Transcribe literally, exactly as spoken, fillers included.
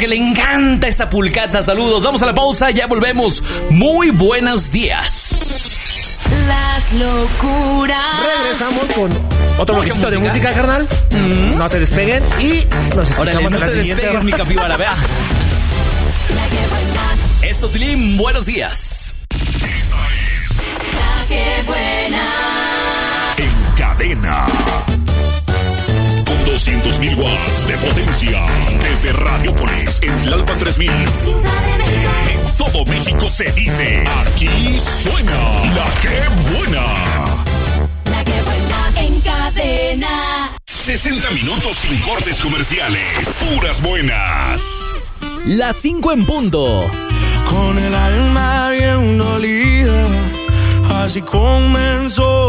que le encanta esta pulcata. Saludos, vamos a la pausa, ya volvemos. Muy buenos días. Las locuras. Regresamos con otro bloquecito de música, carnal. Mm. No se despeguen y nos escuchamos. Órale, no en la te siguiente. despegues, mi capibara, vea. Esto, Tilín, buenos días. Esta es La Que Buena. En cadena. Con doscientos mil watts de potencia. Desde Radiopolis, en Tlalpan tres mil. En todo México se dice, aquí suena La Que Buena. La Que Buena en cadena. sesenta minutos sin cortes comerciales. Puras buenas. Las cinco en punto. Con el alma bien dolida, así comenzó